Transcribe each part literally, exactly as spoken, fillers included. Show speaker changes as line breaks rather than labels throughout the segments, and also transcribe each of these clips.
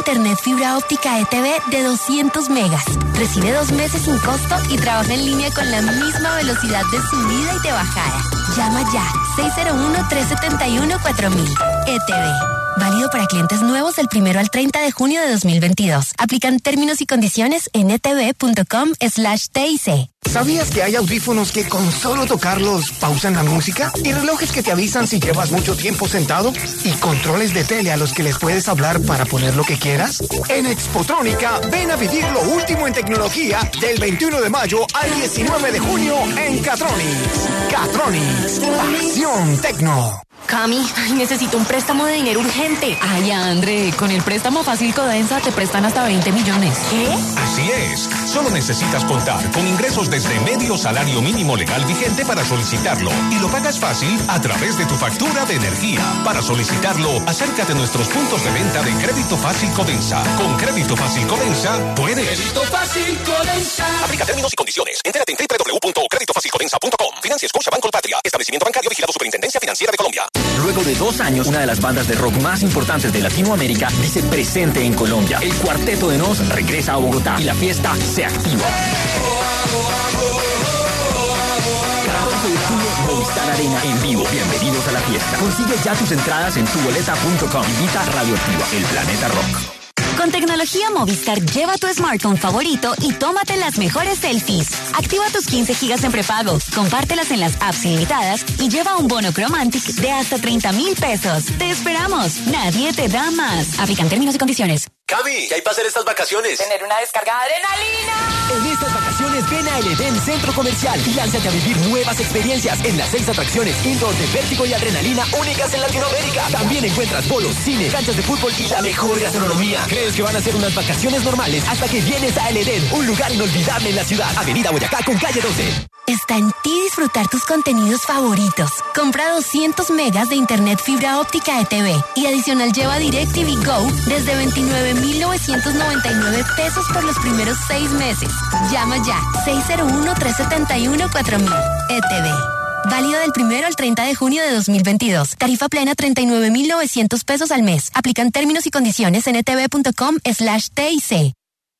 internet fibra óptica E T V de doscientos megas. Recibe dos meses sin costo y trabaja en línea con la misma velocidad de subida y de bajada. Llama ya, seis cero uno, tres siete uno, cuatro mil. E T V. Válido para clientes nuevos del primero al treinta de junio de dos mil veintidós. Aplican términos y condiciones en etv.com slash TIC.
¿Sabías que hay audífonos que con solo tocarlos pausan la música? ¿Y relojes que te avisan si llevas mucho tiempo sentado? ¿Y controles de tele a los que les puedes hablar para poner lo que quieras? En Expotrónica, ven a vivir lo último en tecnología del veintiuno de mayo al diecinueve de junio en Catronics. Catronics, pasión tecno.
Cami, necesito un préstamo de dinero urgente.
Ay, André, con el préstamo fácil Codensa te prestan hasta veinte millones.
¿Qué?
Así es. Solo necesitas contar con ingresos desde medio salario mínimo legal vigente para solicitarlo. Y lo pagas fácil a través de tu factura de energía. Para solicitarlo, acércate a nuestros puntos de venta de Crédito Fácil Codensa. Con Crédito Fácil Codensa, puedes.
Crédito Fácil Codensa.
Aplica términos y condiciones. Entérate en doble u doble u doble u punto crédito fácil codensa punto com. Financia Scotiabank Colpatria. Establecimiento bancario vigilado Superintendencia Financiera de Colombia.
Luego de dos años, una de las bandas de rock más importantes de Latinoamérica dice presente en Colombia. El Cuarteto de Nos regresa a Bogotá y la fiesta se activa. catorce de junio, Movistar Arena en vivo. Bienvenidos a la fiesta. Consigue ya tus entradas en tu boleta punto com. Invita Radioactiva, el planeta rock.
Con tecnología Movistar, lleva tu smartphone favorito y tómate las mejores selfies. Activa tus quince gigas en prepago, compártelas en las apps ilimitadas y lleva un bono Chromantic de hasta treinta mil pesos. ¡Te esperamos! Nadie te da más. Aplican términos y condiciones.
Cami, ¿qué hay para hacer estas vacaciones?
Tener una descarga de adrenalina.
En estas vacaciones ven a El Edén Centro Comercial y lánzate a vivir nuevas experiencias en las seis atracciones indoor de vértigo y adrenalina únicas en Latinoamérica. También encuentras bolos, cine, canchas de fútbol y la mejor gastronomía. ¿Crees que van a ser unas vacaciones normales hasta que vienes a El Edén, un lugar inolvidable en la ciudad? Avenida Boyacá con calle doce.
Está en ti disfrutar tus contenidos favoritos. Compra doscientos megas de internet fibra óptica E T V y adicional lleva DirecTV Go desde veintinueve mil novecientos noventa y nueve pesos por los primeros seis meses. Llama ya, seis cero uno, tres siete uno, cuatro mil. E T V. Válido del primero al treinta de junio de dos mil veintidós. Tarifa plena treinta y nueve mil novecientos pesos al mes. Aplican términos y condiciones en etv.com slash TIC.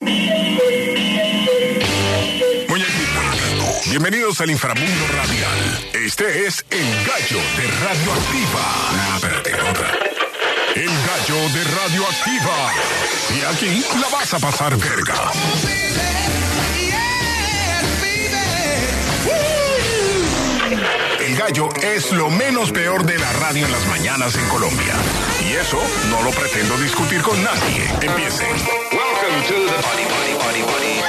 Bienvenidos al inframundo radial. Este es El Gallo de Radioactiva. Ah, espérate, otra. El Gallo de Radioactiva. Y aquí la vas a pasar verga. El Gallo es lo menos peor de la radio en las mañanas en Colombia. Y eso no lo pretendo discutir con nadie. Empiecen.
Welcome to the party, party, party, party.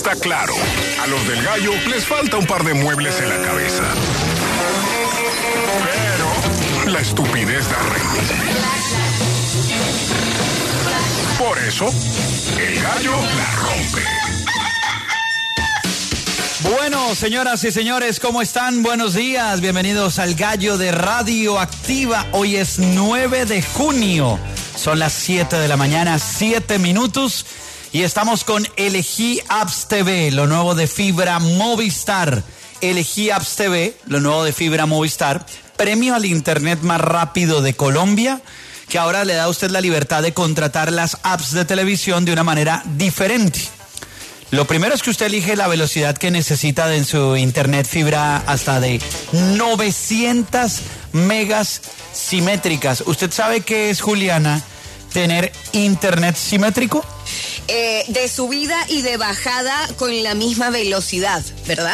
está claro. A los del Gallo les falta un par de muebles en la cabeza. Pero la estupidez da rey. Por eso, el Gallo la rompe.
Bueno, señoras y señores, ¿cómo están? Buenos días, bienvenidos al Gallo de Radio Activa. Hoy es nueve de junio, son las siete de la mañana, siete minutos, y estamos con L G Apps T V, lo nuevo de fibra Movistar. L G Apps T V, lo nuevo de fibra Movistar, premio al internet más rápido de Colombia, que ahora le da a usted la libertad de contratar las apps de televisión de una manera diferente. Lo primero es que usted elige la velocidad que necesita de en su internet fibra hasta de novecientas megas simétricas. ¿Usted sabe qué es, Juliana, tener internet simétrico?
Eh, de subida y de bajada con la misma velocidad, ¿verdad?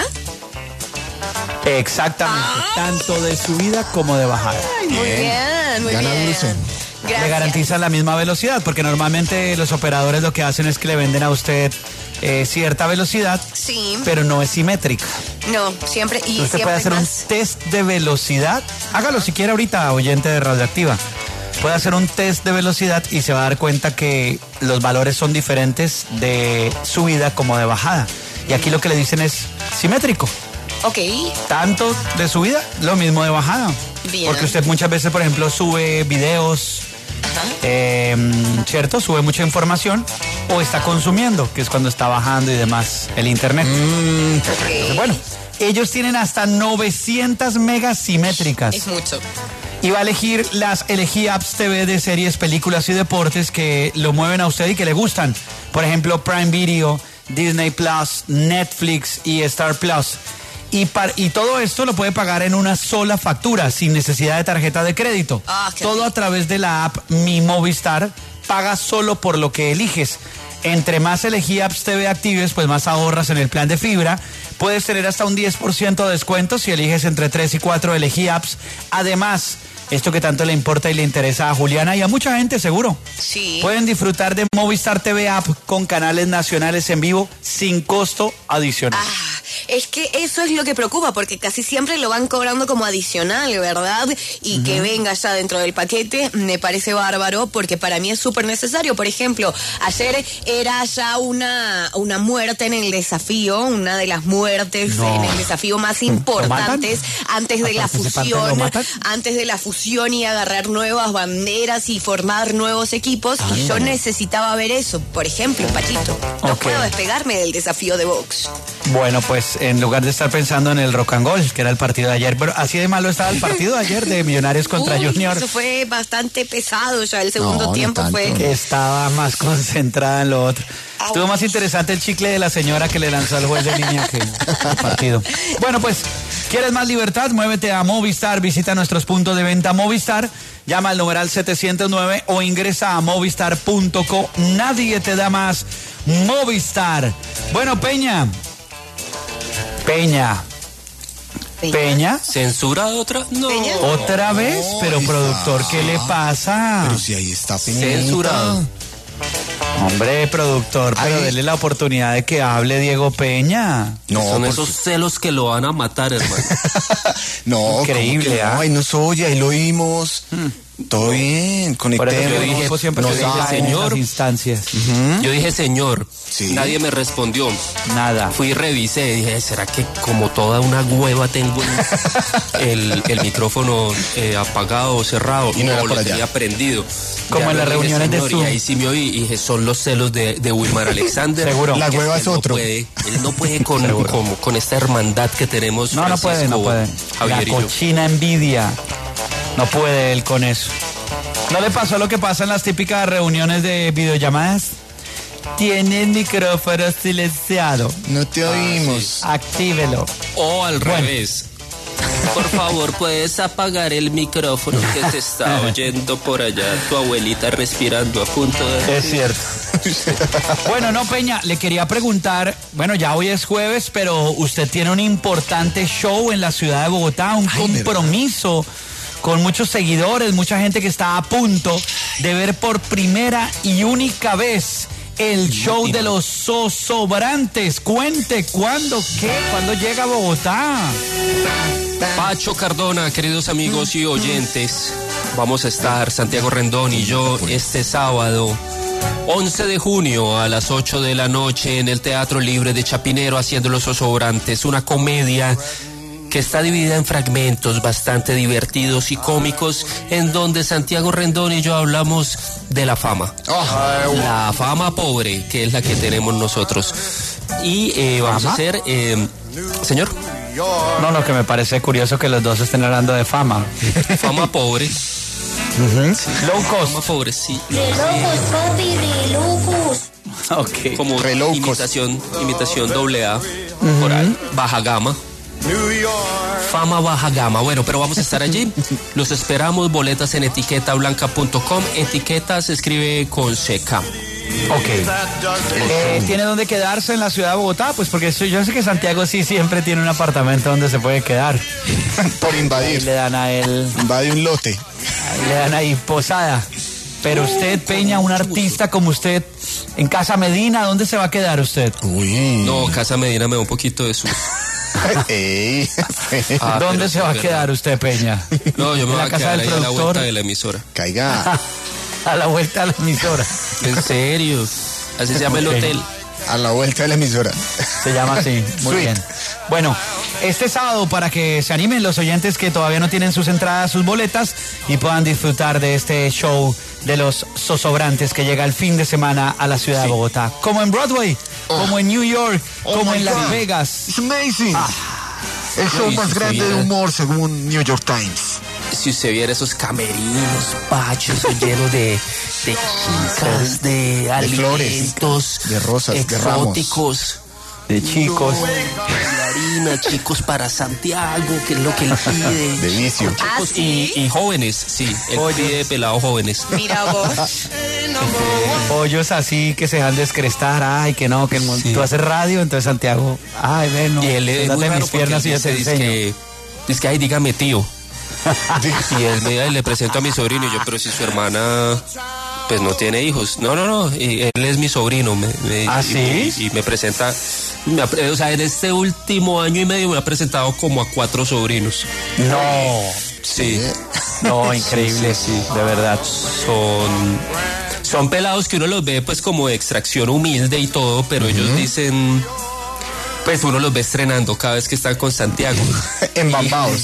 Exactamente, ah. tanto de subida como de bajada.
Ay, muy bien, bien muy
Gana
bien.
Dulce.
Gracias.
Le garantizan la misma velocidad, porque normalmente los operadores lo que hacen es que le venden a usted eh, cierta velocidad,
sí,
pero no es simétrica.
No, siempre y
usted
siempre
puede hacer
más...
un test de velocidad. Hágalo si quiere ahorita, oyente de Radioactiva. Puede hacer un test de velocidad y se va a dar cuenta que los valores son diferentes de subida como de bajada. Y aquí lo que le dicen es simétrico.
Ok.
Tanto de subida, lo mismo de bajada.
Bien.
Porque usted muchas veces, por ejemplo, sube videos, eh, ¿cierto? Sube mucha información o está consumiendo, que es cuando está bajando y demás el internet. Mm, okay. Entonces, bueno, ellos tienen hasta novecientas megas simétricas.
Es mucho.
Y va a elegir las L G Apps T V de series, películas y deportes que lo mueven a usted y que le gustan. Por ejemplo, Prime Video, Disney Plus, Netflix y Star Plus. Y, par, y todo esto lo puede pagar en una sola factura, sin necesidad de tarjeta de crédito.
Ah,
todo a través de la app Mi Movistar. Paga solo por lo que eliges. Entre más L G Apps T V actives, pues más ahorras en el plan de fibra. Puedes tener hasta un diez por ciento de descuento si eliges entre tres y cuatro L G Apps. Además, esto que tanto le importa y le interesa a Juliana y a mucha gente seguro.
Sí.
Pueden disfrutar de Movistar T V App con canales nacionales en vivo sin costo adicional.
Ah, es que eso es lo que preocupa, porque casi siempre lo van cobrando como adicional, ¿verdad? Y uh-huh. que venga ya dentro del paquete me parece bárbaro, porque para mí es súper necesario. Por ejemplo, ayer era ya una, una muerte en el desafío, una de las muertes no. en el desafío más importantes antes de la fusión, antes de la fusión y agarrar nuevas banderas y formar nuevos equipos. Ah, y yo no. necesitaba ver eso, por ejemplo, Pachito. No okay. puedo despegarme del desafío de box.
Bueno, pues en lugar de estar pensando en el Rock and Roll, que era el partido de ayer, pero así de malo estaba el partido de ayer de Millonarios contra
Uy,
Junior.
Eso fue bastante pesado ya, el segundo no, tiempo no fue...
Estaba más concentrada en lo otro. Au. Estuvo más interesante el chicle de la señora que le lanzó al juez de línea que el partido. Bueno, pues, ¿quieres más libertad? Muévete a Movistar, visita nuestros puntos de venta Movistar, llama al numeral setecientos nueve o ingresa a movistar punto co. Nadie te da más. Movistar. Bueno, Peña. Peña.
Peña.
Peña.
¿Censura otra? No.
¿Peña?
¿Otra vez? Pero productor, ¿qué le pasa?
Pero si ahí está Peña.
Censurado.
Hombre, productor, pero dele la oportunidad de que hable Diego Peña.
No, son esos su... celos que lo van a matar, hermano.
No,
increíble,
¿ah? No, ahí nos oye, ahí lo oímos. Hmm. Todo bien, conectemos.
Yo dije,
siempre
no, dije señor.
Instancias.
Uh-huh. Yo dije señor.
Sí.
Nadie me respondió.
Nada.
Fui y revisé. Dije, ¿será que como toda una hueva tengo el, el micrófono eh, apagado o cerrado?
Y no,
no
lo
tenía prendido.
Como ya en las reuniones
señor,
de Zoom.
Y ahí sí me oí y dije, son los celos de, de Wilmar Alexander.
Seguro.
La hueva es otro.
No puede, él no puede con, con, con esta hermandad que tenemos.
No,
Francisco,
no puede, no puede.
Javier
La cochina envidia. No puede él con eso. ¿No le pasó lo que pasa en las típicas reuniones de videollamadas? Tiene el micrófono silenciado.
No te oímos.
Ah, sí. Actívelo.
O al bueno. revés. Por favor, ¿puedes apagar el micrófono que se está oyendo por allá? Tu abuelita respirando a punto de...
Es cierto. Bueno, no, Peña, le quería preguntar, bueno, ya hoy es jueves, pero usted tiene un importante show en la ciudad de Bogotá, un Ay, compromiso verdad. con muchos seguidores, mucha gente que está a punto de ver por primera y única vez el show de los Zosobrantes. Cuente, ¿cuándo, qué? ¿Cuándo llega a Bogotá?
Pacho Cardona, queridos amigos y oyentes, vamos a estar Santiago Rendón y yo este sábado once de junio a las ocho de la noche en el Teatro Libre de Chapinero haciendo Los Zosobrantes, una comedia que está dividida en fragmentos bastante divertidos y cómicos, en donde Santiago Rendón y yo hablamos de la fama. Oh. La fama pobre, que es la que tenemos nosotros. Y eh, vamos ¿Fama? a hacer... Eh, señor.
No, lo que me parece curioso que los dos estén hablando de fama.
Fama pobre.
Uh-huh. Sí. Low cost.
Fama pobre, sí.
De locos, papi, de locos.
Ok.
Como imitación, imitación doble A, uh-huh. por ahí, baja gama. Fama baja gama. Bueno, pero vamos a estar allí. Los esperamos. Boletas en etiqueta blanca punto com. Etiqueta se escribe con C K.
Ok. Eh, ¿Tiene dónde quedarse en la ciudad de Bogotá? Pues porque yo sé que Santiago sí siempre tiene un apartamento donde se puede quedar.
Por invadir.
Ahí le dan a él.
Invade un lote.
Ahí le dan ahí posada. Pero usted, Peña, un artista como usted, en Casa Medina, ¿dónde se va a quedar usted?
Uy.
No, Casa Medina me da un poquito de su.
Ey.
Ah, ¿Dónde se va a quedar usted, Peña?
No, yo me voy
la
a
casa
quedar
del
ahí a la
productor?
vuelta de la emisora.
Caiga.
A la vuelta de la emisora.
En serio. Así se llama el
Okay.
hotel.
A la vuelta de la emisora.
Se llama así. Muy
Sweet.
bien. Bueno, este sábado, para que se animen los oyentes que todavía no tienen sus entradas, sus boletas, y puedan disfrutar de este show de los Zosobrantes que llega el fin de semana a la ciudad sí. de Bogotá. Como en Broadway, oh. como en New York,
oh
como en Las
God.
Vegas.
It's amazing. Ah. El show
Uy,
más
si
grande
viera,
de humor según New York Times.
Si usted viera esos camerinos, pachos llenos de, de chicas, de, de alimentos,
flores, de rosas,
exóticos,
de, de chicos,
bailarina, chicos para Santiago, que es lo que él pide.
De vicio.
Chicos
¿Ah, sí?
y, y jóvenes, sí, él Oye. pide pelados jóvenes.
Mira vos.
Pollos así que se dejan descrestar, ay, que no, que el, sí. tú haces radio, entonces Santiago, ay, bueno,
y él es muy
mis piernas y yo te
dice
enseño.
Que, dice que, ay, dígame tío. Y él me le presento a mi sobrino y yo, pero si su hermana pues no tiene hijos. No, no, no, y él es mi sobrino. Me, me,
¿Ah,
y,
sí?
Y, y me presenta, me, o sea, en este último año y medio me ha presentado como a cuatro sobrinos.
No.
Sí.
No, increíble, sí, sí, de verdad.
Son, son pelados que uno los ve pues como de extracción humilde y todo, pero uh-huh. ellos dicen... Pues uno los ve estrenando cada vez que están con Santiago.
Embambados.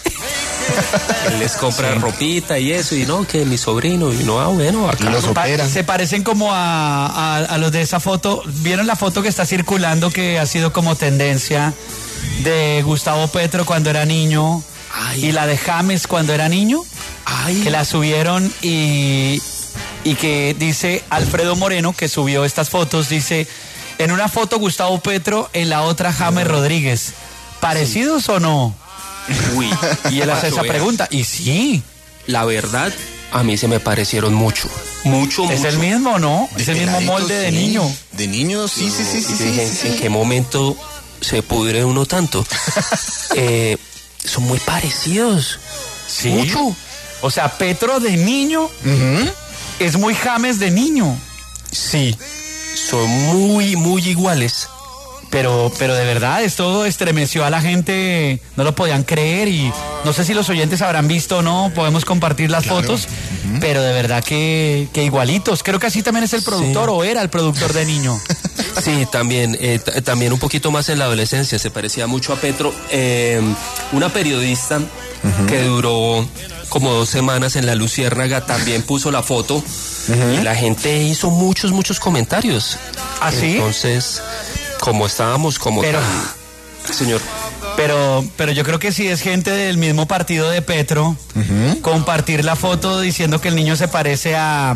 Él les compra sí. ropita y eso, y no, que mi sobrino, y no, ah, bueno, acá
los operan.
Se parecen como a, a, a los de esa foto. ¿Vieron la foto que está circulando que ha sido como tendencia de Gustavo Petro cuando era niño? Ay. Y la de James cuando era niño? Ay. Que la subieron y, y que dice Alfredo Moreno, que subió estas fotos, dice... En una foto Gustavo Petro, en la otra James Rodríguez. ¿Parecidos sí. o no?
Uy.
Y él hace esa pregunta. Y sí.
La verdad, a mí se me parecieron mucho. Mucho,
¿Es
mucho.
el mismo, no? Es el mismo molde de
sí.
niño.
De niño, sí, sí, sí, sí. sí,
dije,
sí, sí.
¿en qué momento se pudre uno tanto? eh, son muy parecidos.
Sí.
Mucho.
O sea, Petro de niño uh-huh. es muy James de niño.
Sí. Son muy, muy iguales.
Pero, pero de verdad, esto estremeció a la gente, no lo podían creer y no sé si los oyentes habrán visto o no, podemos compartir las claro. fotos, uh-huh. pero de verdad que, que igualitos. Creo que así también es el productor sí. o era el productor de niño.
Sí, también, eh, t- también un poquito más en la adolescencia, se parecía mucho a Petro. Eh, una periodista uh-huh. que duró como dos semanas en La Luciérnaga también puso la foto uh-huh. y la gente hizo muchos, muchos comentarios.
¿Ah, sí?
Entonces, como estábamos, como
pero,
tan... Señor.
Pero, pero yo creo que si es gente del mismo partido de Petro, uh-huh. compartir la foto diciendo que el niño se parece a...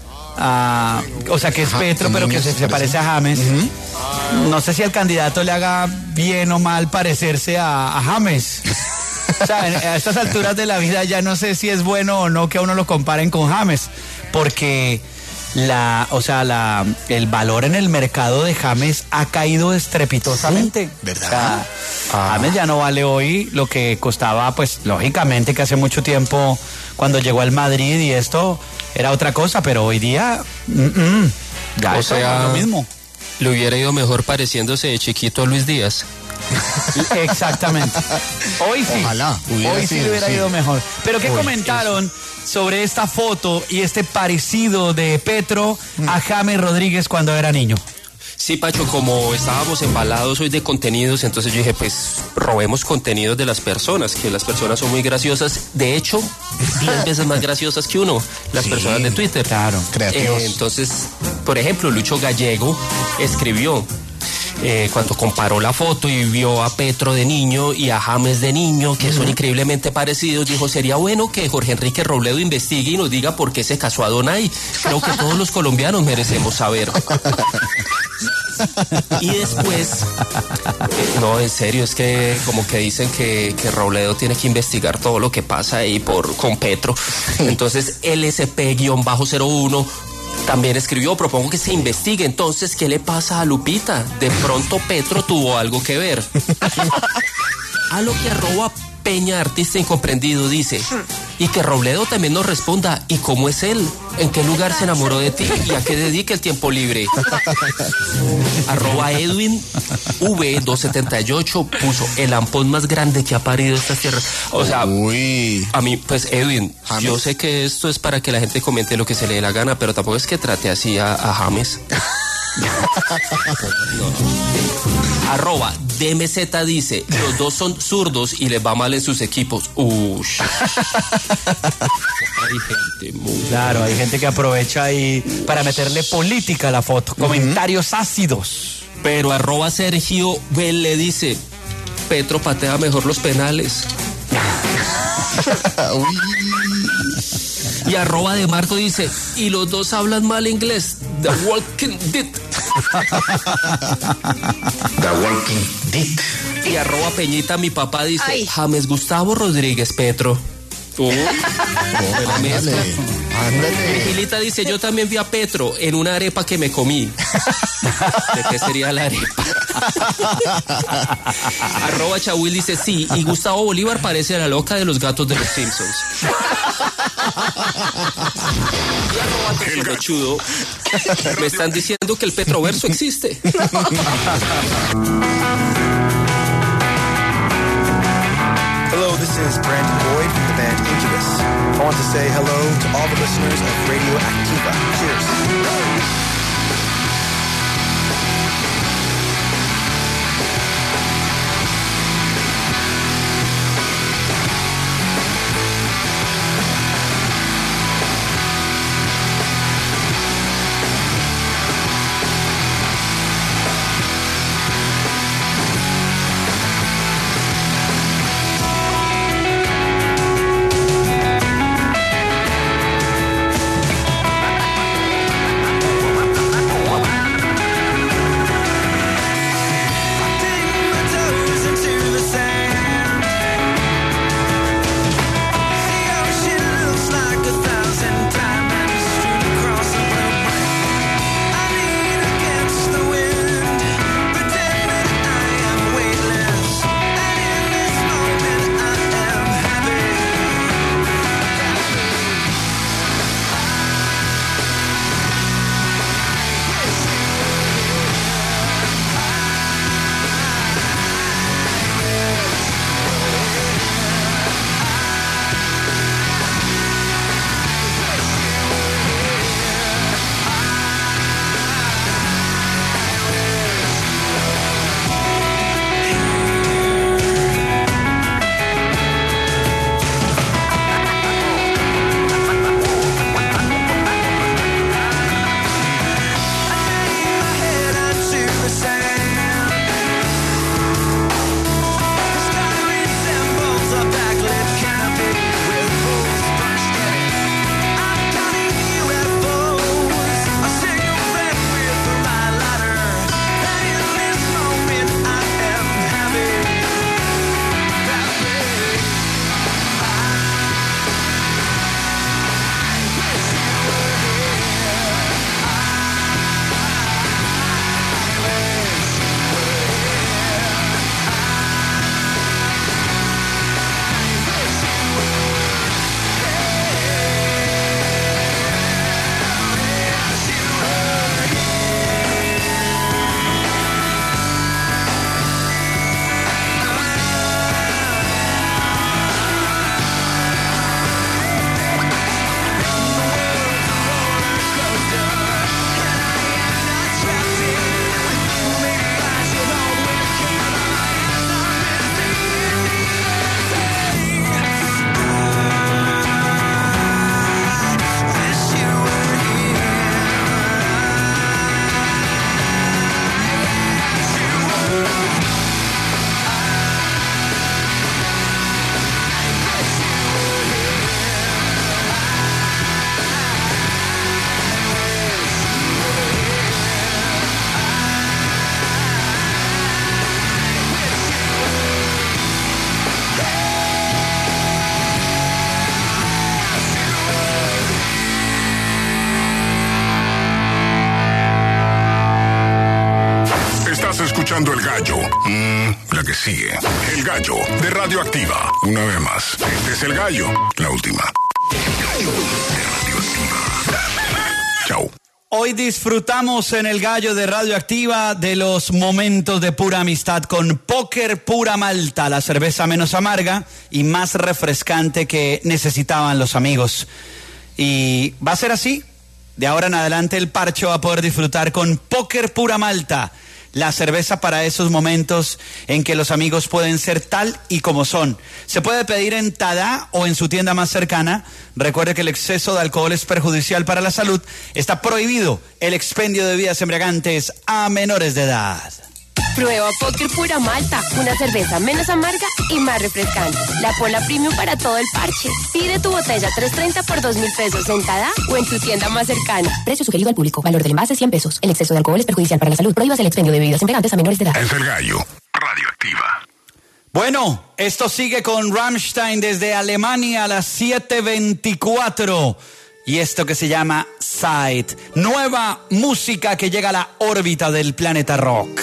a o sea, que es Ajá, Petro, pero que se, se parece a James. Uh-huh. No sé si al candidato le haga bien o mal parecerse a, a James. O sea, a estas alturas de la vida ya no sé si es bueno o no que a uno lo comparen con James, porque la, o sea, la, el valor en el mercado de James ha caído estrepitosamente.
Sí, ¿verdad?
O sea,
ah.
James ya no vale hoy lo que costaba, pues lógicamente que hace mucho tiempo cuando llegó al Madrid y esto era otra cosa, pero hoy día mm-mm. Ya,
o
eso
sea,
es lo mismo.
Le hubiera ido mejor pareciéndose de chiquito a Luis Díaz.
Exactamente. Hoy sí.
Ojalá.
Hoy sí le hubiera ido mejor. Pero ¿qué
Uy,
comentaron sobre esta foto y este parecido de Petro a James Rodríguez cuando era niño?
Sí, Pacho, como estábamos embalados hoy de contenidos, entonces yo dije, pues robemos contenidos de las personas, que las personas son muy graciosas. De hecho, diez veces más graciosas que uno, las
Sí,
personas de Twitter.
Claro.
Creativos.
Eh, entonces, por ejemplo, Lucho Gallego escribió, eh, cuando comparó la foto y vio a Petro de niño y a James de niño, que son increíblemente parecidos, dijo, sería bueno que Jorge Enrique Robledo investigue y nos diga por qué se casó a Donay. Creo que todos los colombianos merecemos saber. Y después, eh, no, en serio, es que como que dicen que, que Robledo tiene que investigar todo lo que pasa ahí por, con Petro. Entonces, L S P cero uno también escribió, propongo que se investigue entonces qué le pasa a Lupita. De pronto Petro tuvo algo que ver. A lo que arroba Peña Artista Incomprendido dice, y que Robledo también nos responda, ¿y cómo es él? ¿En qué lugar se enamoró de ti? ¿Y a qué dedica el tiempo libre? Arroba Edwin V doscientos setenta y ocho puso el ampón más grande que ha parido esta tierra. O sea,
Uy.
a mí, pues Edwin,
James.
yo sé que esto es para que la gente comente lo que se le dé la gana, pero tampoco es que trate así a, a James. No. Arroba D M Z dice, los dos son zurdos y les va mal en sus equipos. Ush. Hay gente muy...
Claro, hay gente que aprovecha ahí para meterle política a la foto. Comentarios ácidos.
Pero arroba Sergio Bell le dice, Petro patea mejor los penales. Y arroba de Marco dice, y los dos hablan mal inglés. The Walking Dead.
The Walking Dead.
Y arroba Peñita, mi papá dice,
Ay.
James Gustavo Rodríguez Petro. Uh, buena mezcla.
Ándale. Ándale.
Vigilita dice, yo también vi a Petro en una arepa que me comí. ¿De qué sería la arepa? Arroba Chahuil dice, sí, y Gustavo Bolívar parece la loca de los gatos de los Simpsons. Y arroba Tesorechudo, me están diciendo que el Petroverso existe.
Hello, this is Brandon Boyd from the band Incubus. I want to say hello to all the listeners of Radio Activa. Cheers.
escuchando El Gallo. Mm, la que sigue. El Gallo de Radioactiva. Una vez más. Este es El Gallo. La última. El Gallo de Radioactiva. Chau.
Hoy disfrutamos en El Gallo de Radioactiva de los momentos de pura amistad con Póker Pura Malta, la cerveza menos amarga y más refrescante que necesitaban los amigos. Y va a ser así. De ahora en adelante el parche va a poder disfrutar con Póker Pura Malta, la cerveza para esos momentos en que los amigos pueden ser tal y como son. Se puede pedir en Tadá o en su tienda más cercana. Recuerde que el exceso de alcohol es perjudicial para la salud. Está prohibido el expendio de bebidas embriagantes a menores de edad.
Prueba Póker Pura Malta, una cerveza menos amarga y más refrescante. La Pola Premium para todo el parche. Pide tu botella tres treinta por dos mil pesos en Tadá o en tu tienda más cercana.
Precio sugerido al público. Valor del envase cien pesos. El exceso de alcohol es perjudicial para la salud. Prohíbas el expendio de bebidas embriagantes a menores de edad.
Es El Gallo. Radioactiva.
Bueno, esto sigue con Rammstein desde Alemania a las siete veinticuatro. Y esto que se llama Side. Nueva música que llega a la órbita del planeta rock.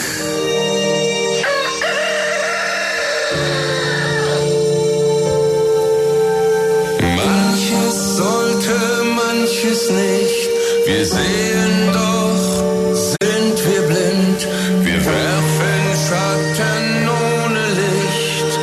Manches sollte, manches nicht. Wir sehen doch, sind wir blind. Wir werfen Schatten ohne Licht.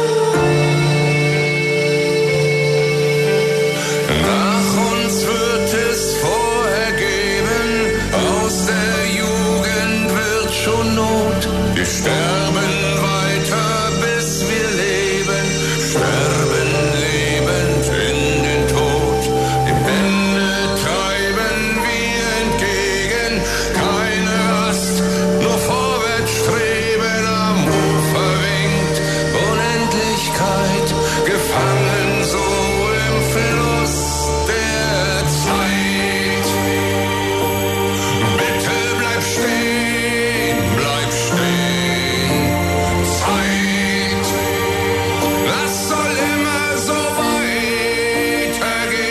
Nach uns wird es vorher geben. Aus der Jugend wird schon Not. Wir sterben weiter, bis wir leben. Sterben lebend in den Tod. Dem Ende treiben wir entgegen. Keine Rast, nur vorwärts streben. Amor verwinkt, Unendlichkeit. Gefangen so im Fluss der Zeit. Bitte bleib stehen, bleib stehen. Zeit, das soll immer so weitergehen.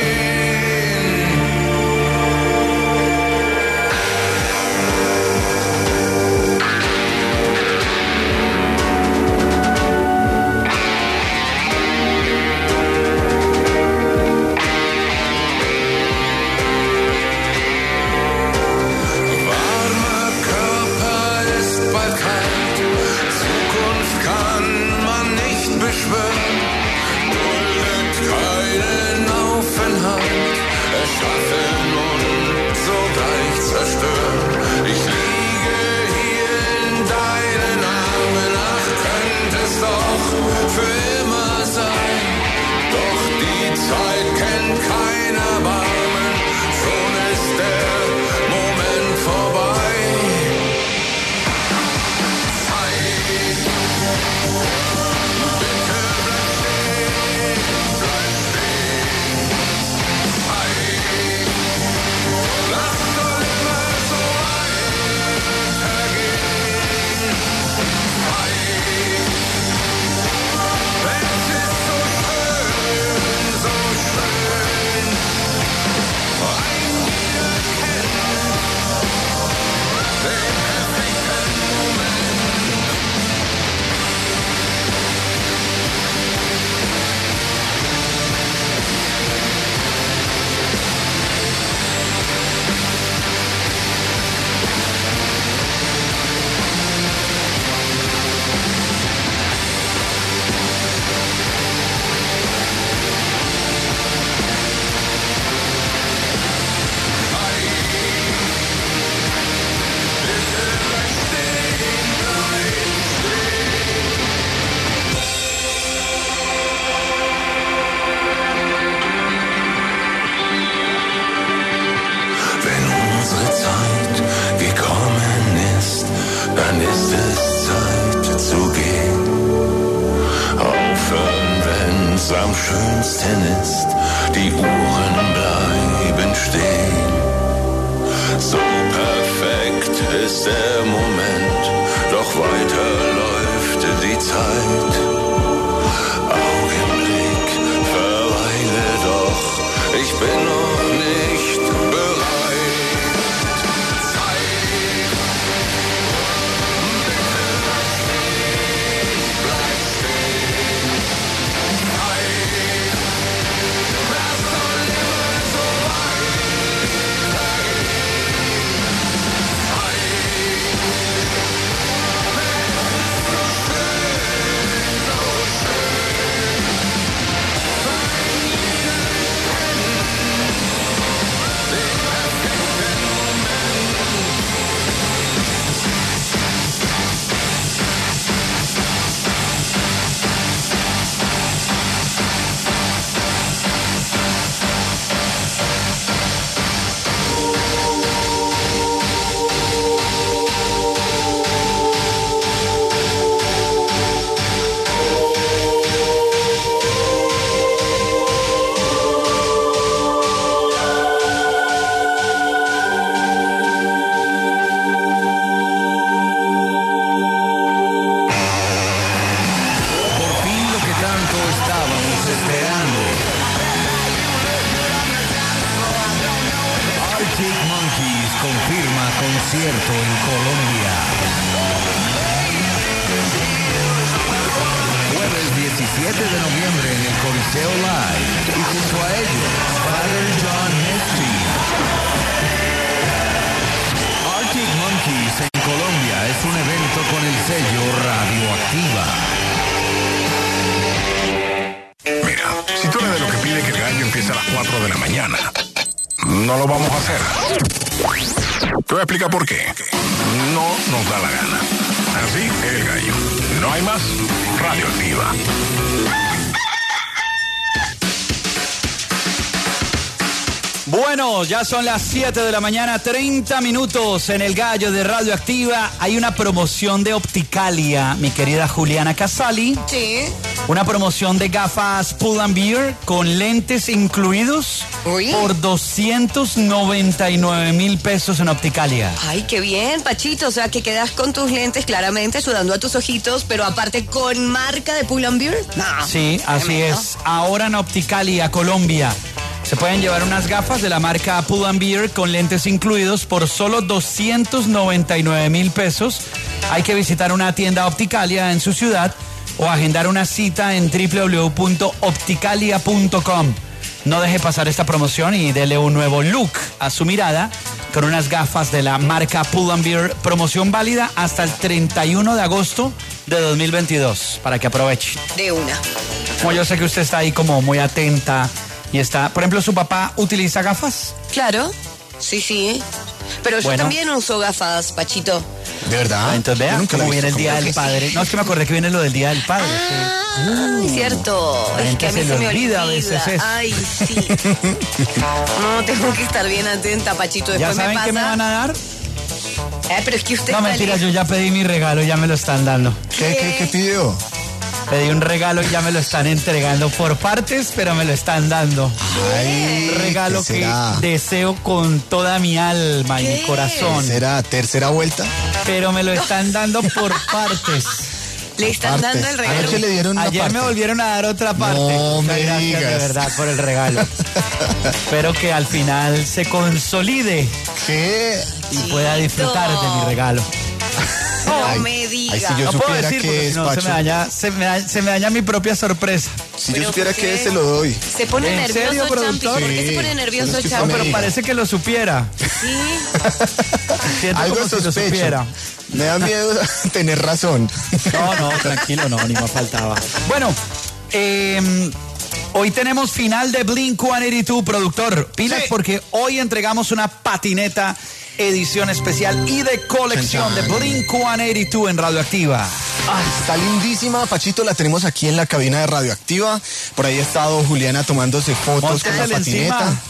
Warmer Körper ist bald kalt. Zukunft kann man nicht beschwören. Duldet keinen Aufenthalt. Erschaffen und sogleich zerstören. Ich liege hier in deinen Armen. Ach, könnte es doch für immer sein. Doch die Zeit kennt kein Erbarmen. Schon ist der Moment vorbei. Zeit, bitte bleib stehen, bleib stehen. Zeit, das soll immer so weitergehen. Zeit, es ist so schön, so schön. Ein Wiederkennen, den perfekten Moment. Wenn unsere Zeit gekommen ist, dann ist es Zeit zu gehen. Aufhören, wenn's am schönsten ist, die Uhren bleiben stehen. So perfekt ist der Moment, doch weiter läuft die Zeit. Augenblick, verweile doch, ich bin noch nicht bereit. Zeit, bitte bleib
concierto en Colombia. Jueves diecisiete de noviembre en el Coliseo Live. Y junto a ellos, Father John Misty. Arctic Monkeys en Colombia es un evento con el sello Radioactiva.
Mira, si tú eres de lo que pide que el gallo empiece a las cuatro de la mañana, no lo vamos a hacer. Te voy a explicar por qué. No nos da la gana. Así, el gallo. No hay más. Radioactiva.
Bueno, ya son las siete de la mañana, treinta minutos en el Gallo de Radioactiva. Hay una promoción de Opticalia, mi querida Juliana Casali.
Sí.
Una promoción de gafas Pull and Bear con lentes incluidos. Uy. Por doscientos noventa y nueve mil pesos en Opticalia.
Ay, qué bien, Pachito. O sea, que quedas con tus lentes claramente sudando a tus ojitos, pero aparte con marca de Pull and Bear. No.
Sí, así tremendo. Es. Ahora en Opticalia, Colombia. Se pueden llevar unas gafas de la marca Pull and Bear con lentes incluidos por solo doscientos noventa y nueve mil pesos. Hay que visitar una tienda Opticalia en su ciudad o agendar una cita en doble u doble u doble u punto opticalia punto com. No deje pasar esta promoción y dele un nuevo look a su mirada con unas gafas de la marca Pull and Bear. Promoción válida hasta el treinta y uno de agosto de dos mil veintidós para que aproveche.
De una.
Como yo sé que usted está ahí como muy atenta. Y está, por ejemplo, ¿su papá utiliza gafas?
Claro, sí, sí. Pero
bueno.
Yo también uso gafas, Pachito.
¿De verdad?
Ah, entonces vea, como viene el Día del Padre. No, es que me acordé que viene lo del Día del Padre.
Ah, sí. Cierto.
La
es
gente
que a mí
se,
se
le
me
olvida
olvida.
a veces eso.
Ay, sí. No, tengo que estar bien atenta, Pachito. Después
¿Ya saben
me pasa...
qué me van a dar?
Eh, pero es que usted
No,
está
mentira,
li-
yo ya pedí mi regalo, ya me lo están dando.
¿Qué, qué, qué pidió?
Pedí un regalo y ya me lo están entregando por partes, pero me lo están dando.
Ay,
un regalo
¿qué
que
será?
deseo con toda mi alma y mi corazón.
¿Será tercera vuelta?
Pero me lo están dando por partes.
Le están
Partes.
dando el regalo.
Anoche le dieron una
Ayer
parte.
me volvieron a dar otra parte.
No
Muchas
me
gracias
digas.
de verdad por el regalo. Espero que al final se consolide
¿Qué?
y pueda disfrutar de mi regalo.
No
Ay,
me diga.
ay, si yo
No puedo
supiera
decir
que
porque
es,
si no se
Pacho.
me, daña, se, me daña, se me daña mi propia sorpresa.
Si yo
¿Pero
supiera
por
que
qué?
es, se lo doy.
Se pone
¿En
nervioso,
serio,
Champi.
productor?
¿Por qué se
Sí.
pone nervioso,
Pero es que
No,
Champi?
pero
diga.
parece que lo supiera.
Sí.
Siento
Algo
como si lo
sospecho.
supiera.
Me da miedo tener razón.
No, no, tranquilo, no, ni más faltaba. Bueno, eh, hoy tenemos final de Blink ciento ochenta y dos, productor. Pilas,
Sí.
porque hoy entregamos una patineta edición especial y de colección de Blink ciento ochenta y dos en Radioactiva.
Ay, está lindísima, Pachito, la tenemos aquí en la cabina de Radioactiva. Por ahí ha estado Juliana tomándose fotos con la
Móntesele
patineta.
encima.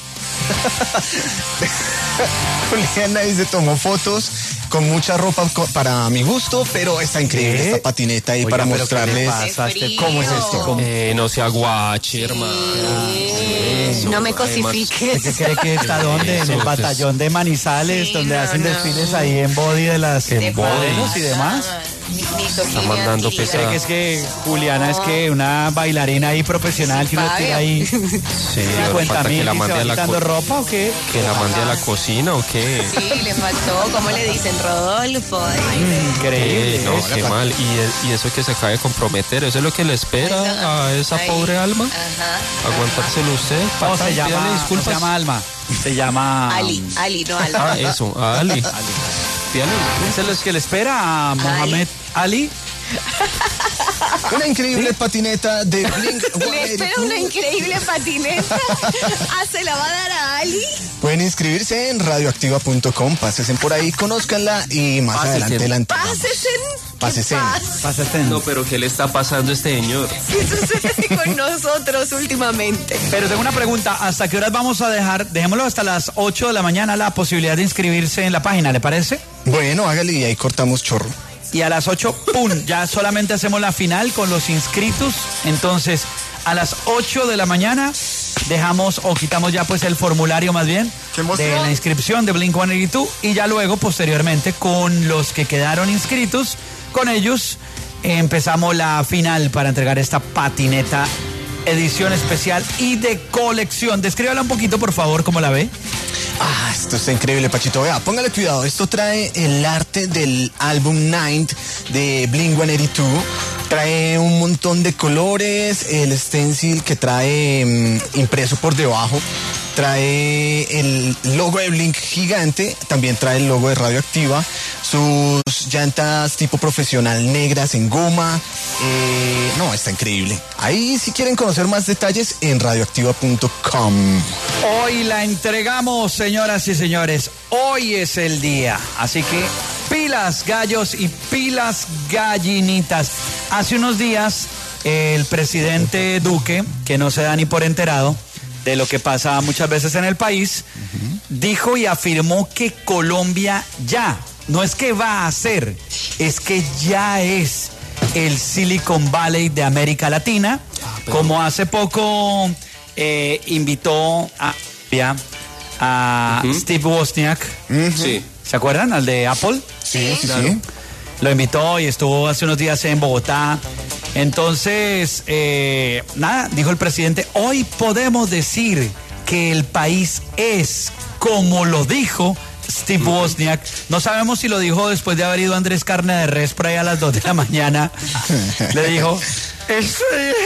Juliana ahí se tomó fotos con mucha ropa co- para mi gusto, pero está increíble
¿Qué?
esta patineta ahí
Oiga,
para
pero ¿qué le
mostrarles
pasa a este-
cómo es esto.
Eh, no se aguache, hermano. Eso,
No me
además-
cosifiques.
¿Qué cree que está donde? En el
Eso,
batallón de Manizales,
Sí,
donde
no,
hacen
no.
desfiles ahí en body de las
En body.
modelos y demás.
Está mandando
¿Cree
pesado.
que es que Juliana es que una bailarina ahí profesional que uno
Paga.
tira ahí
Sí, ahora
cincuenta
falta
mil
que la
y se
mande
va
a la
quitando
co-
ropa o qué?
¿Que la mande a la cocina o qué?
Sí, le faltó. ¿Cómo le dicen? Rodolfo.
Increíble.
Eh, no,
eso.
qué mal. Y, y eso que se acaba de comprometer, eso es lo que le espera a esa
Ahí.
pobre alma.
Ajá.
Aguantárselo usted.
No,
Patán,
se
pídale
llama, no
disculpas.
se llama Alma, se llama...
Ali, Ali, no Alma.
Ah, eso, a Ali. Pídale.
Ese es lo que le espera a Mohamed Ali.
Una increíble patineta de Blink ciento
Le
ochenta y
espera
dos.
una increíble patineta. Ah, ¿se la va a dar a Ali?
Pueden inscribirse en radioactiva punto com, pásense por ahí, conózcanla y más
Pásense.
adelante la entregamos.
Pásense.
Pásense.
Pásate.
No, pero ¿qué le está pasando a este señor?
¿Qué sucede con nosotros últimamente?
Pero tengo una pregunta, ¿hasta qué horas vamos a dejar? Dejémoslo hasta las ocho de la mañana la posibilidad de inscribirse en la página, ¿le parece?
Bueno, hágale y ahí cortamos chorro.
Y a las ocho, ¡pum! Ya solamente hacemos la final con los inscritos. Entonces, a las ocho de la mañana dejamos o quitamos ya pues el formulario más bien
¡Qué emoción!
de la inscripción de Blink ciento ochenta y dos y ya luego posteriormente con los que quedaron inscritos, con ellos eh, empezamos la final para entregar esta patineta edición especial y de colección. Descríbala un poquito, por favor, ¿cómo la ve?
Ah, esto está increíble, Pachito. Vea, póngale cuidado. Esto trae el arte del álbum Ninth de Blink ciento ochenta y dos. Trae un montón de colores, el stencil que trae um, impreso por debajo. Trae el logo de Blink gigante, también trae el logo de Radioactiva, sus llantas tipo profesional negras en goma. Eh, no, está increíble. Ahí si quieren conocer más detalles en radioactiva punto com.
Hoy la entregamos, señoras y señores. Hoy es el día. Así que pilas gallos y pilas gallinitas. Hace unos días el presidente Duque, que no se da ni por enterado de lo que pasa muchas veces en el país, uh-huh. dijo y afirmó que Colombia ya, no es que va a ser, es que ya es el Silicon Valley de América Latina, ah, pero... como hace poco eh, invitó a, a uh-huh. Steve Wozniak, uh-huh. sí. ¿se acuerdan? Al de Apple.
Sí, sí, claro. sí.
Lo invitó y estuvo hace unos días en Bogotá. Entonces, eh, nada, dijo el presidente, hoy podemos decir que el país es como lo dijo Steve uh-huh. Wozniak. No sabemos si lo dijo después de haber ido Andrés Carne de Res por ahí a las dos de la mañana. Le dijo, eso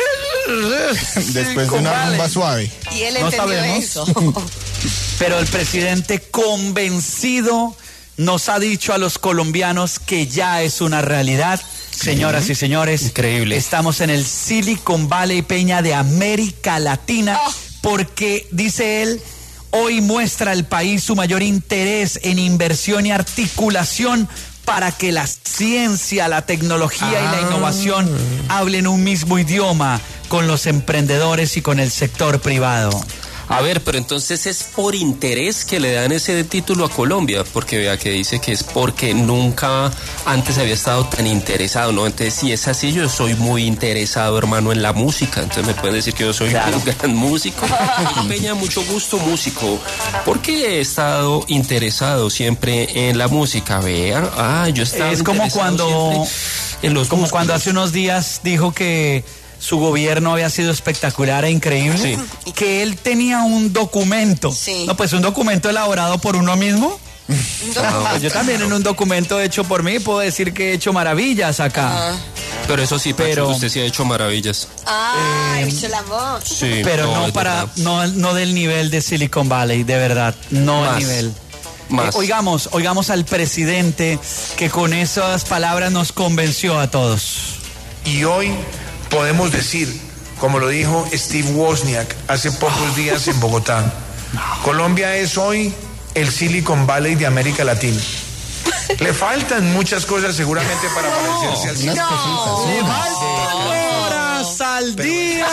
es
después de una rumba suave.
Y él
no
entendió
sabemos.
Eso.
Pero el presidente convencido nos ha dicho a los colombianos que ya es una realidad. Señoras y señores,
increíble.
Estamos en el Silicon Valley, Peña, de América Latina, oh. porque, dice él, hoy muestra el país su mayor interés en inversión y articulación para que la ciencia, la tecnología ah. y la innovación hablen un mismo idioma con los emprendedores y con el sector privado.
A ver, pero entonces es por interés que le dan ese título a Colombia, porque vea que dice que es porque nunca antes había estado tan interesado, ¿no? Entonces, si es así, yo soy muy interesado, hermano, en la música, entonces me pueden decir que yo soy claro. un gran músico. Peña, mucho gusto, músico. ¿Por qué he estado interesado siempre en la música? Vea, ah, yo he estado
Es como cuando, en los como cuando hace unos días dijo que su gobierno había sido espectacular e increíble, sí. que él tenía un documento, sí. no, pues un documento elaborado por uno mismo. No, pues yo también en un documento hecho por mí puedo decir que he hecho maravillas acá. Uh-huh.
Pero eso sí, pero usted sí ha hecho maravillas.
Ah, eh, hecho la voz.
Sí,
pero no, no para no no del nivel de Silicon Valley, de verdad, no al nivel. Más. Eh, oigamos, oigamos al presidente que con esas palabras nos convenció a todos.
Y hoy podemos decir, como lo dijo Steve Wozniak hace pocos días en Bogotá, Colombia es hoy el Silicon Valley de América Latina. Le faltan muchas cosas seguramente para no, parecerse al Silicon Valley.
Le faltan horas al día.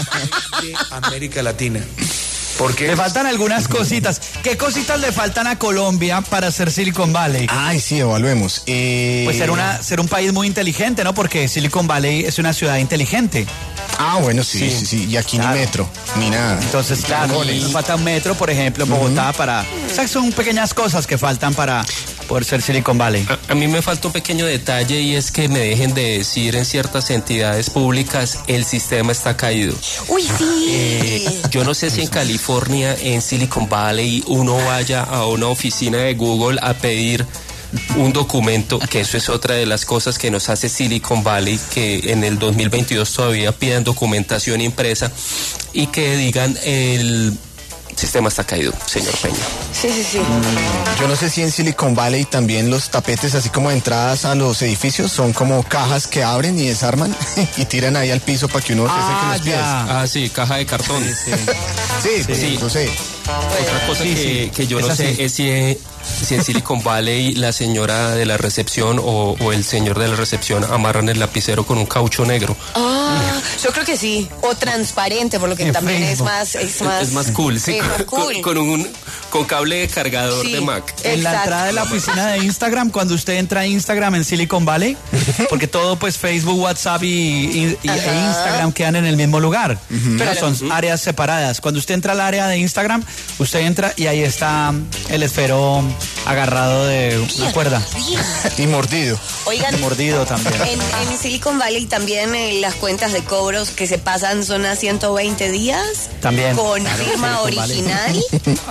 De América Latina. Porque
le faltan algunas cositas. ¿Qué cositas le faltan a Colombia para ser Silicon Valley?
Ay, sí, evaluemos. Eh...
Pues ser una ser un país muy inteligente, ¿no? Porque Silicon Valley es una ciudad inteligente.
Ah, bueno, sí, sí, sí. sí. Y aquí claro. ni metro, ni nada.
Entonces, claro, nos falta un metro, por ejemplo, en Bogotá uh-huh. para... O sea, son pequeñas cosas que faltan para poder ser Silicon Valley.
A, a mí me falta un pequeño detalle y es que me dejen de decir en ciertas entidades públicas el sistema está caído.
Uy, sí.
Eh, yo no sé si en California, en Silicon Valley, uno vaya a una oficina de Google a pedir un documento, que eso es otra de las cosas que nos hace Silicon Valley, que en el dos mil veintidós todavía pidan documentación impresa y que digan el sistema está caído, señor Peña.
Sí, sí, sí.
Mm, yo no sé si en Silicon Valley también los tapetes, así como entradas a los edificios, son como cajas que abren y desarman y tiran ahí al piso para que uno se
ah,
seque los pies.
Ah, sí, caja de cartón.
Sí, sí, sí, sí. No sé.
Otra cosa sí, que, sí. que yo es no sé así. es si, si en Silicon Valley la señora de la recepción o, o el señor de la recepción amarran el lapicero con un caucho negro.
Ah, yo creo que sí. O transparente, por lo que en también es más, es más...
Es más cool, sí.
Es más cool.
Con, con un con cable de cargador sí, de Mac.
En la entrada de la oficina de Instagram, cuando usted entra a Instagram en Silicon Valley, porque todo pues Facebook, WhatsApp y, y, y e Instagram quedan en el mismo lugar, uh-huh. pero son uh-huh. áreas separadas. Cuando usted entra al área de Instagram, usted entra y ahí está el esfero agarrado de una cuerda.
Y mordido.
Oigan,
y mordido también.
En, en Silicon Valley también eh, las cuentas de cobros que se pasan son a ciento veinte días.
También.
Con
claro,
firma
Silicon
original.
Uh, igual.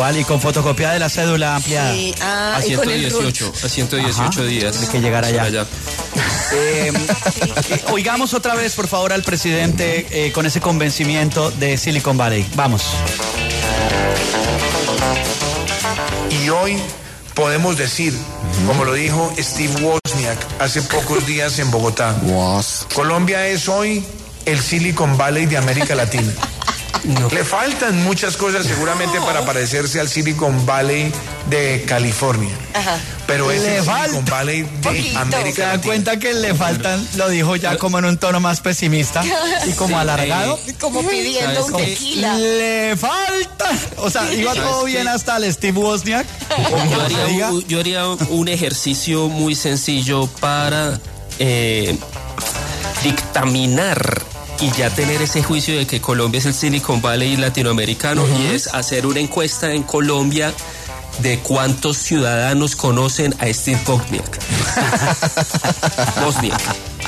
¿Cuál? Y con fotocopia de la cédula ampliada.
Sí, ah,
A
y con
ciento
el
dieciocho, a ciento dieciocho
Ajá.
días.
Tiene que llegar allá.
allá.
Eh, eh, oigamos otra vez, por favor, al presidente eh, con ese convencimiento de Silicon Valley. Vamos.
Y hoy podemos decir, como lo dijo Steve Wozniak hace pocos días en Bogotá, Colombia es hoy el Silicon Valley de América Latina. No. Le faltan muchas cosas seguramente para parecerse al Silicon Valley de California.
Ajá.
Pero es
Le
el
falta.
Silicon Valley de
Poquito.
América
¿Se dan
Latina.
cuenta que le faltan? Lo dijo ya como en un tono más pesimista y como
Sí,
alargado.
eh,
Como pidiendo
¿Sabes
un
qué?
tequila.
Le falta. O sea, iba
¿Sabes
todo
qué?
bien hasta el Steve Wozniak.
Yo haría, un, yo haría un ejercicio muy sencillo para eh, dictaminar y ya tener ese juicio de que Colombia es el Silicon Valley latinoamericano, uh-huh. y es hacer una encuesta en Colombia de cuántos ciudadanos conocen a Steve Wozniak. Wozniak.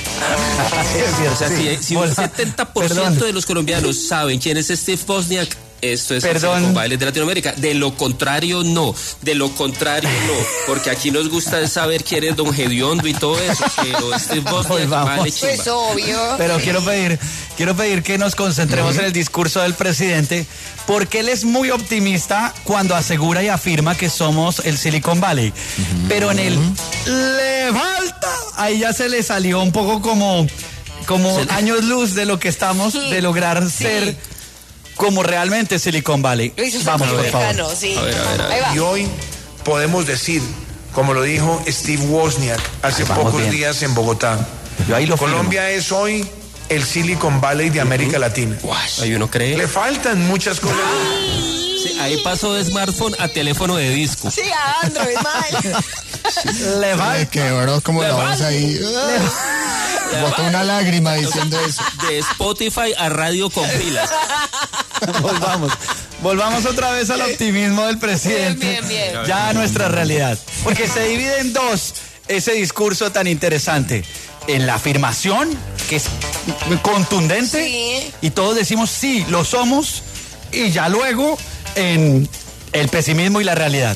O sea, si, si un setenta por ciento Perdón. de los colombianos saben quién es Steve Wozniak, esto es
Perdón.
el Silicon Valley de Latinoamérica. De lo contrario, no. De lo contrario, no. Porque aquí nos gusta saber quién es Don Gediondo y todo eso. Pero Steve Wozniak vale chimba.
Pues obvio.
Pero quiero pedir, quiero pedir que nos concentremos uh-huh. en el discurso del presidente, porque él es muy optimista cuando asegura y afirma que somos el Silicon Valley. Uh-huh. Pero en el le falta, ahí ya se le salió un poco como, como le... años luz de lo que estamos, sí. de lograr sí. ser como realmente Silicon Valley. Vamos, por favor.
Sí.
A ver, a ver, a ver.
Y hoy podemos decir, como lo dijo Steve Wozniak hace Vamos pocos bien. días en Bogotá,
Yo ahí lo
Colombia firmo. es hoy el Silicon Valley de América uh-huh. Latina.
Ahí uno cree.
Le faltan muchas cosas.
Sí, ahí pasó de smartphone a teléfono de disco.
Sí, a Android, mal.
Le falta.
Que bro, como la vas ahí. Botó una lágrima diciendo eso.
De Spotify a radio con pilas.
Volvamos. Volvamos otra vez al optimismo del presidente.
Bien, bien, bien.
Ya a nuestra realidad. Porque se divide en dos ese discurso tan interesante. En la afirmación, que es contundente,
sí.
y todos decimos sí, lo somos, y ya luego en el pesimismo y la realidad.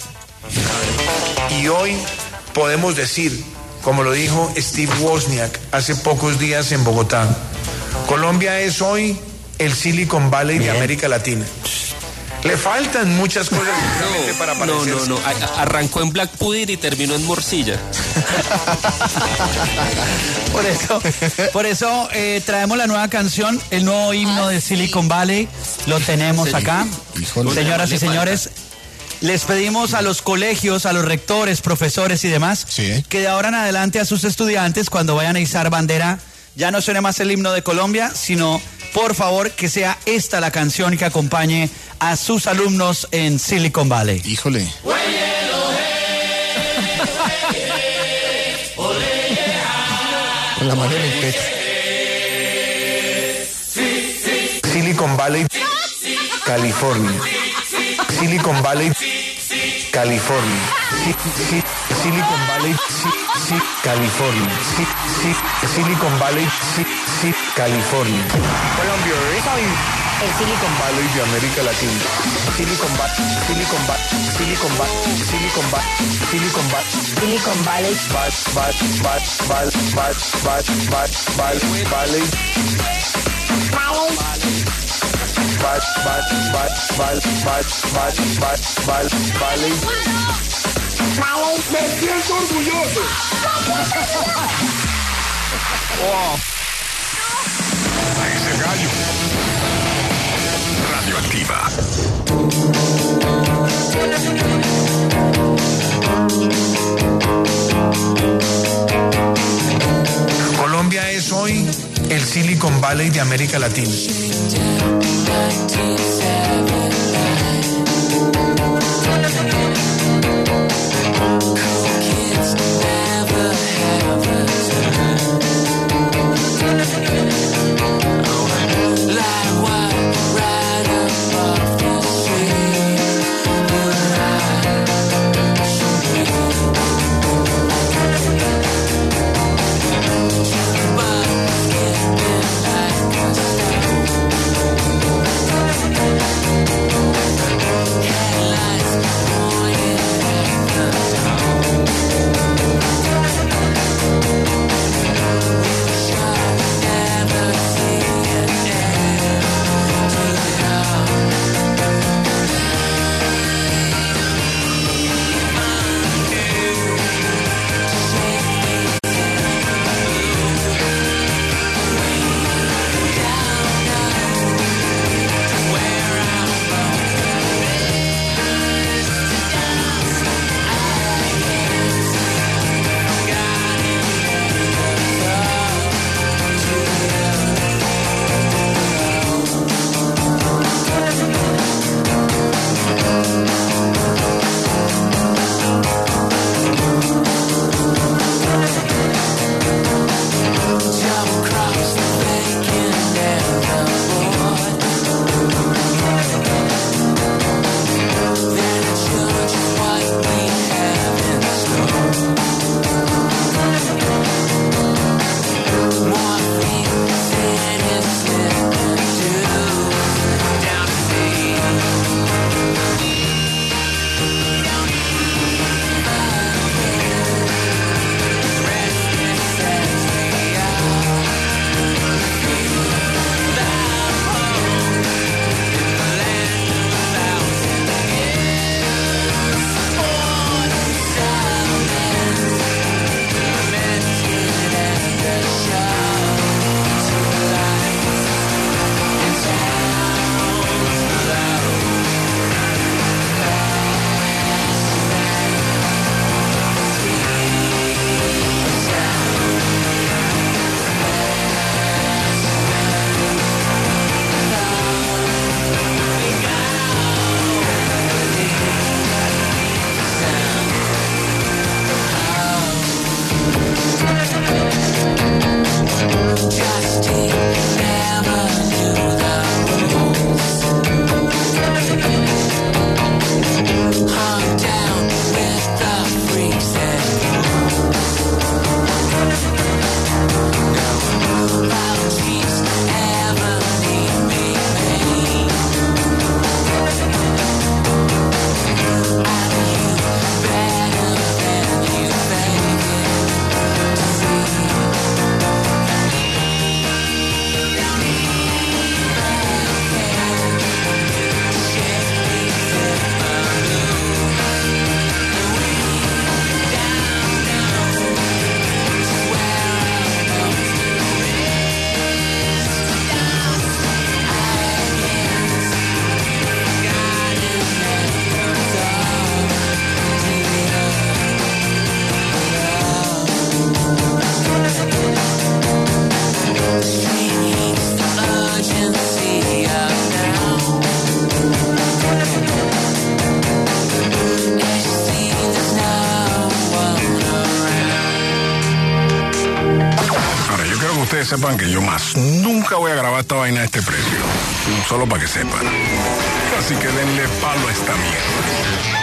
Y hoy podemos decir, como lo dijo Steve Wozniak hace pocos días en Bogotá, Colombia es hoy el Silicon Valley Bien. de América Latina. Le faltan muchas cosas
no,
para parecerse.
No, no, no. Arrancó en Black Pudding y terminó en morcilla.
Por eso, por eso eh, traemos la nueva canción, el nuevo himno de Silicon Valley. Lo tenemos sí. acá. Híjole. Señoras y señores, les pedimos a los colegios, a los rectores, profesores y demás,
sí.
que de ahora en adelante a sus estudiantes, cuando vayan a izar bandera, ya no suene más el himno de Colombia, sino, por favor, que sea esta la canción que acompañe a sus alumnos en Silicon Valley.
Híjole. Con la mano en el pecho.
Silicon Valley, California. Silicon Valley, California. Silicon Valley, California. Silicon Valley, California. Colombia es hoy el Silicon Valley de América Latina. Silicon Valley, Silicon Valley, Silicon Valley, Silicon Valley, Silicon Valley, Silicon Valley, Valley, Valley, Me siento orgulloso.
Wow. Ese gallo. Radioactiva.
Colombia es hoy el Silicon Valley de América Latina.
ustedes sepan que yo más nunca voy a grabar esta vaina a este precio. Solo para que sepan. Así que denle palo a esta mierda.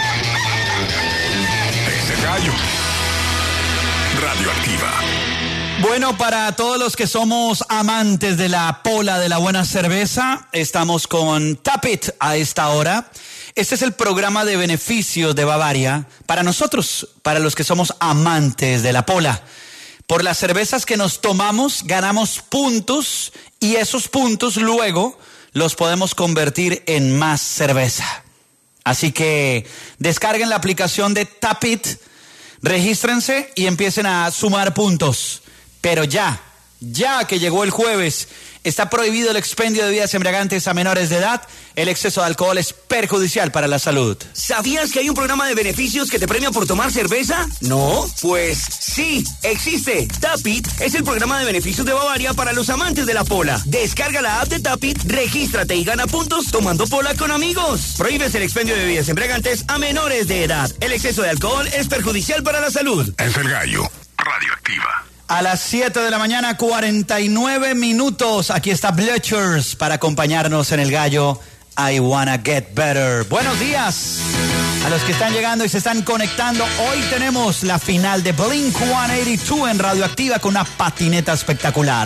Ese gallo. Radioactiva.
Bueno, para todos los que somos amantes de la pola, de la buena cerveza, estamos con Tap It a esta hora. Este es el programa de beneficios de Bavaria para nosotros, para los que somos amantes de la pola. Por las cervezas que nos tomamos, ganamos puntos y esos puntos luego los podemos convertir en más cerveza. Así que descarguen la aplicación de Tap It, regístrense y empiecen a sumar puntos. Pero ya, ya que llegó el jueves, está prohibido el expendio de bebidas embriagantes a menores de edad. El exceso de alcohol es perjudicial para la salud.
¿Sabías que hay un programa de beneficios que te premia por tomar cerveza? ¿No? Pues sí, existe. Tap It es el programa de beneficios de Bavaria para los amantes de la pola. Descarga la app de Tap It, regístrate y gana puntos tomando pola con amigos. Prohíbes el expendio de bebidas embriagantes a menores de edad. El exceso de alcohol es perjudicial para la salud.
Es el gallo. Radioactiva.
A las siete de la mañana, cuarenta y nueve minutos. Aquí está Bleachers para acompañarnos en el gallo. I Wanna Get Better. Buenos días a los que están llegando y se están conectando. Hoy tenemos la final de Blink ciento ochenta y dos en Radioactiva con una patineta espectacular.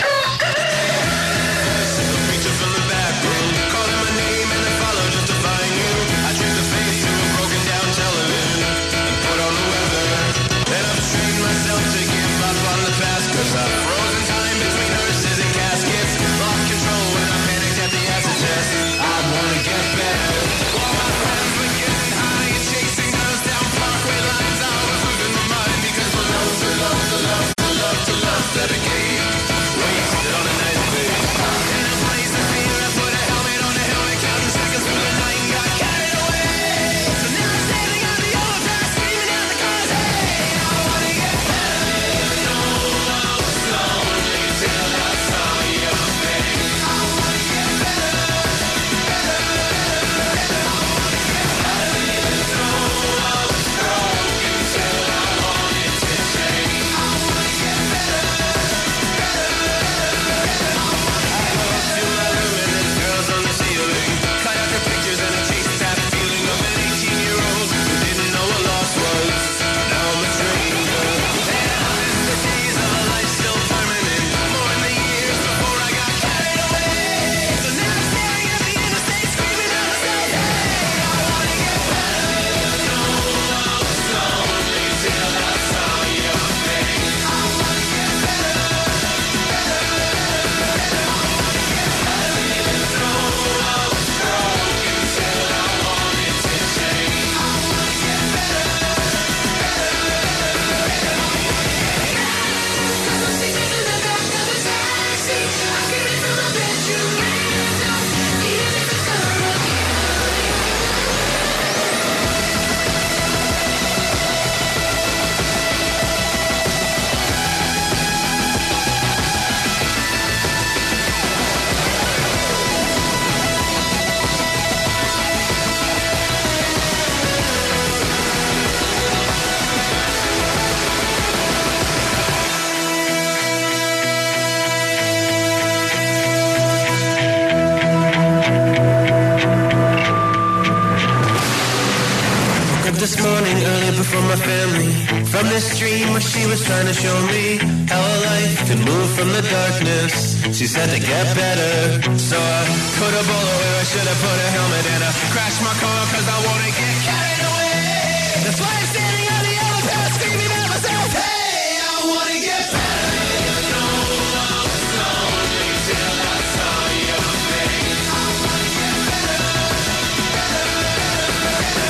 This morning early before my family, from this dream where she was trying to show me how a life can move from the darkness. She said to get better, so I put a bullet where I should have put a helmet, and I crashed my car cause I wanna get carried away. That's why I'm standing on the overpass screaming at myself, hey, I wanna get better. You know I was lonely till I saw your face. I wanna get better, better, better, better.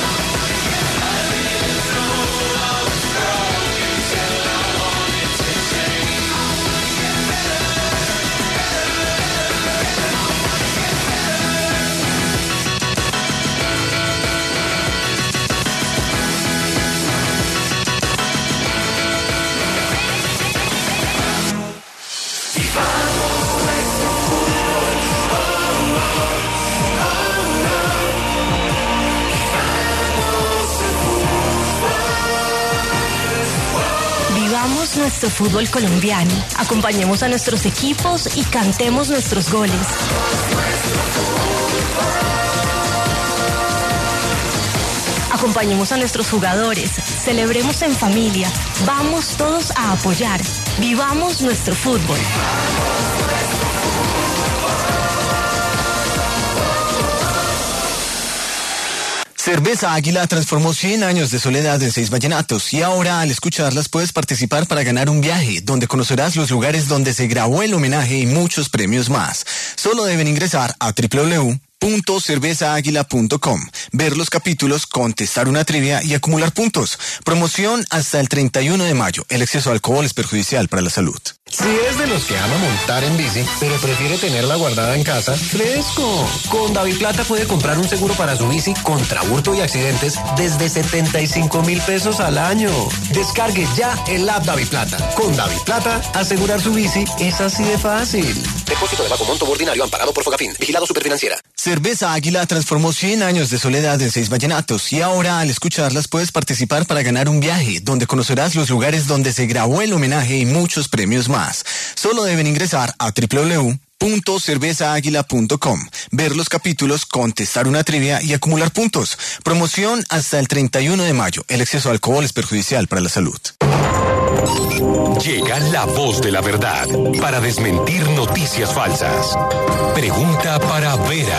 Vivamos nuestro fútbol colombiano, acompañemos a nuestros equipos y cantemos nuestros goles. Acompañemos a nuestros jugadores, celebremos en familia, vamos todos a apoyar, vivamos nuestro fútbol.
Cerveza Águila transformó cien años de soledad en seis vallenatos y ahora al escucharlas puedes participar para ganar un viaje donde conocerás los lugares donde se grabó el homenaje y muchos premios más. Solo deben ingresar a doble u doble u doble u punto cerveza águila punto com, ver los capítulos, contestar una trivia y acumular puntos. Promoción hasta el treinta y uno de mayo. El exceso de alcohol es perjudicial para la salud.
Si es de los que ama montar en bici, pero prefiere tenerla guardada en casa, ¡fresco! Con Daviplata puede comprar un seguro para su bici contra hurto y accidentes desde setenta y cinco mil pesos al año. Descargue ya el app Daviplata. Con Daviplata, asegurar su bici es así de fácil.
Depósito de bajo monto ordinario amparado por Fogafín. Vigilado Superfinanciera.
Cerveza Águila transformó cien años de soledad en seis vallenatos y ahora al escucharlas puedes participar para ganar un viaje donde conocerás los lugares donde se grabó el homenaje y muchos premios más. Solo deben ingresar a doble u doble u doble u punto cerveza águila punto com, ver los capítulos, contestar una trivia y acumular puntos. Promoción hasta el treinta y uno de mayo. El exceso de alcohol es perjudicial para la salud.
Llega la voz de la verdad para desmentir noticias falsas. Pregunta para Vera.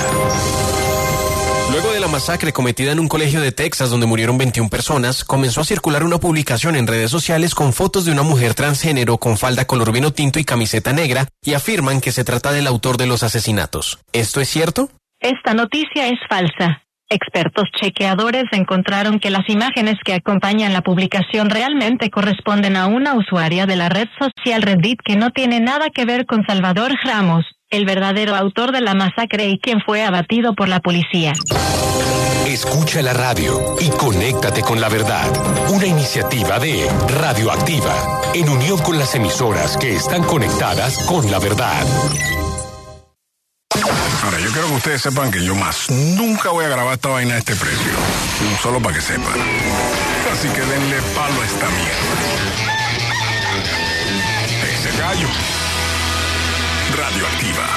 Luego de la masacre cometida en un colegio de Texas donde murieron veintiuna personas, comenzó a circular una publicación en redes sociales con fotos de una mujer transgénero con falda color vino tinto y camiseta negra y afirman que se trata del autor de los asesinatos. ¿Esto es cierto?
Esta noticia es falsa. Expertos chequeadores encontraron que las imágenes que acompañan la publicación realmente corresponden a una usuaria de la red social Reddit que no tiene nada que ver con Salvador Ramos, el verdadero autor de la masacre y quien fue abatido por la policía.
Escucha la radio y conéctate con la verdad. Una iniciativa de Radioactiva, en unión con las emisoras que están conectadas con la verdad.
Ahora, yo quiero que ustedes sepan que yo más nunca voy a grabar esta vaina a este precio. Solo para que sepan. Así que denle palo a esta mierda. Ese gallo. Radioactiva.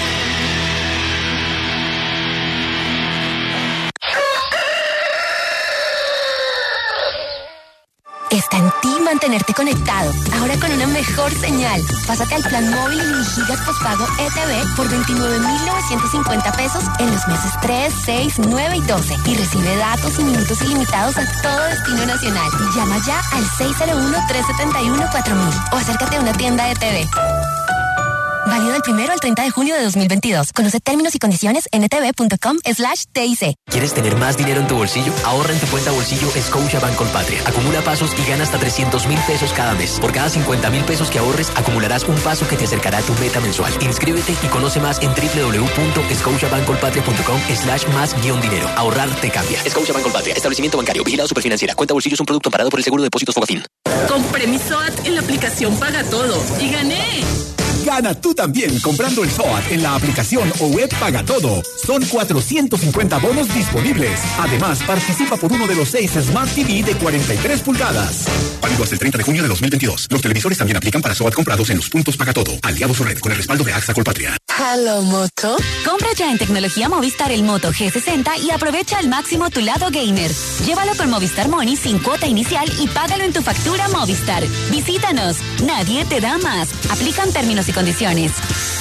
Está en ti mantenerte conectado, ahora con una mejor señal. Pásate al plan móvil y mil gigas postpago E T V por veintinueve mil novecientos cincuenta pesos en los meses tres, seis, nueve y doce. Y recibe datos y minutos ilimitados a todo destino nacional. Llama ya al seis cero uno, tres siete uno, cuatro mil o acércate a una tienda E T V. Válido del primero al treinta de junio de dos mil veintidós. Conoce términos y condiciones en etv.com slash TIC.
¿Quieres tener más dinero en tu bolsillo? Ahorra en tu cuenta bolsillo Scotiabank Colpatria. Acumula pasos y gana hasta trescientos mil pesos cada mes. Por cada cincuenta mil pesos que ahorres, acumularás un paso que te acercará a tu meta mensual. Inscríbete y conoce más en doble u doble u doble u punto scotiabank colpatria punto com slash más guión dinero. Ahorrar te cambia. Scotiabank Colpatria. Establecimiento bancario. Vigilado Superfinanciera. Cuenta bolsillo es un producto amparado por el Seguro de Depósitos Fogafín.
Compré mi S O A T en la aplicación Paga Todo y gané.
Gana tú también comprando el S O A T en la aplicación o web Paga Todo. Son cuatrocientos cincuenta bonos disponibles. Además, participa por uno de los seis Smart T V de cuarenta y tres pulgadas.
Válido hasta el treinta de junio de dos mil veintidós. Los televisores también aplican para S O A T comprados en los puntos Paga Todo. Aliados su red con el respaldo de AXA Colpatria.
Hello, Moto.
Compra ya en Tecnología Movistar el Moto G sesenta y aprovecha al máximo tu lado gamer. Llévalo con Movistar Money sin cuota inicial y págalo en tu factura Movistar. Visítanos. Nadie te da más. Aplican términos y condiciones.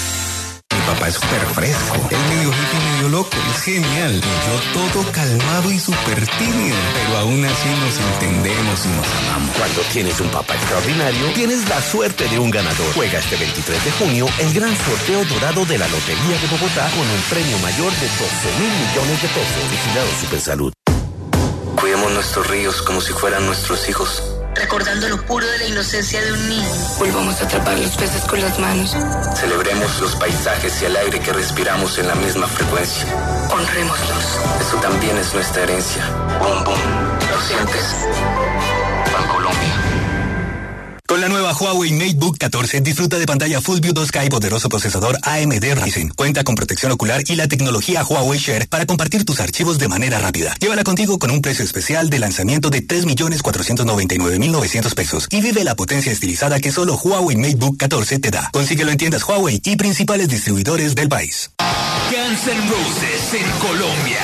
Mi papá es súper fresco. Él medio hippie, medio loco. Es genial. Y yo todo calmado y súper tímido. Pero aún así nos entendemos y nos amamos.
Cuando tienes un papá extraordinario, tienes la suerte de un ganador. Juega este veintitrés de junio el gran sorteo dorado de la Lotería de Bogotá con un premio mayor de doce mil millones de pesos. Vigilado Supersalud.
Cuidemos nuestros ríos como si fueran nuestros hijos.
Recordando lo puro de la inocencia de un niño. Volvamos a atrapar los peces con las manos.
Celebremos los paisajes y el aire que respiramos en la misma frecuencia.
Honrémoslos.
Eso también es nuestra herencia. Boom, boom. ¿Lo sientes? Bancolombia.
Con la nueva Huawei MateBook catorce, disfruta de pantalla Full View dos K y poderoso procesador A M D Ryzen. Cuenta con protección ocular y la tecnología Huawei Share para compartir tus archivos de manera rápida. Llévala contigo con un precio especial de lanzamiento de tres millones cuatrocientos noventa y nueve mil novecientos pesos y vive la potencia estilizada que solo Huawei MateBook catorce te da. Consíguelo en tiendas Huawei y principales distribuidores del país.
Guns N' Roses en Colombia.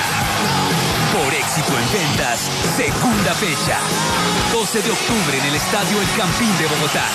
Por éxito en ventas, segunda fecha. doce de octubre en el Estadio El Campín de Bogotá.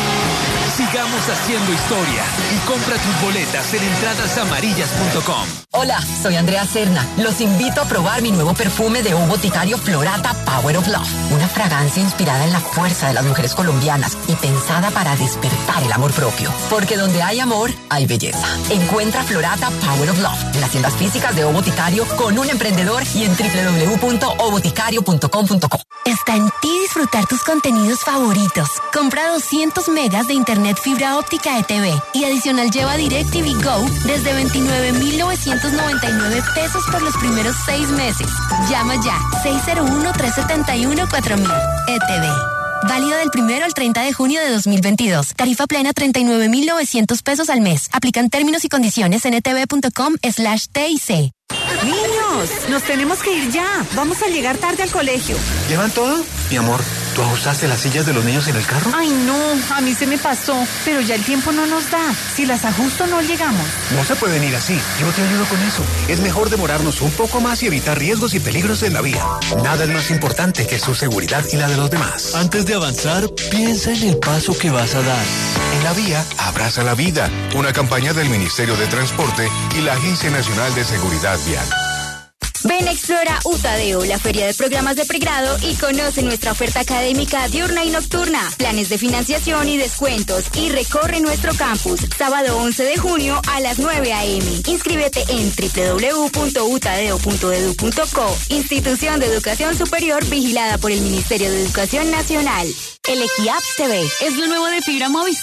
Sigamos haciendo historia y compra tus boletas en entradas amarillas punto com.
Hola, soy Andrea Serna. Los invito a probar mi nuevo perfume de Un Boticario Florata Power of Love. Una fragancia inspirada en la fuerza de las mujeres colombianas y pensada para despertar el amor propio. Porque donde hay amor, hay belleza. Encuentra Florata Power of Love en las tiendas físicas de O Boticario con un emprendedor y en doble u doble u doble u punto o boticario punto com punto co.
Está en ti disfrutar tus contenidos favoritos. Compra doscientos megas de internet fibra óptica E T V y adicional lleva DirecTV Go desde veintinueve mil novecientos noventa y nueve pesos por los primeros seis meses. Llama ya seis cero uno, tres siete uno, cuatro mil. E T V. Válido del primero al treinta de junio de dos mil veintidós. Tarifa plena treinta y nueve mil novecientos pesos al mes. Aplican términos y condiciones en etv.com slash TIC.
Niños, nos tenemos que ir ya. Vamos a llegar tarde al colegio.
¿Llevan todo? Mi amor, ¿tú ajustaste las sillas de los niños en el carro?
Ay, no, a mí se me pasó, pero ya el tiempo no nos da. Si las ajusto, no llegamos.
No se pueden ir así. Yo te ayudo con eso. Es mejor demorarnos un poco más y evitar riesgos y peligros en la vía. Nada es más importante que su seguridad y la de los demás.
Antes de avanzar, piensa en el paso que vas a dar.
En la vía, abraza la vida. Una campaña del Ministerio de Transporte y la Agencia Nacional de Seguridad Vial.
Ven, explora Utadeo, la feria de programas de pregrado, y conoce nuestra oferta académica diurna y nocturna, planes de financiación y descuentos, y recorre nuestro campus, sábado once de junio a las nueve a eme. Inscríbete en doble u doble u doble u punto utadeo punto edu punto co, institución de educación superior vigilada por el Ministerio de Educación Nacional. Electiapps T V es lo nuevo de fibra Movistar.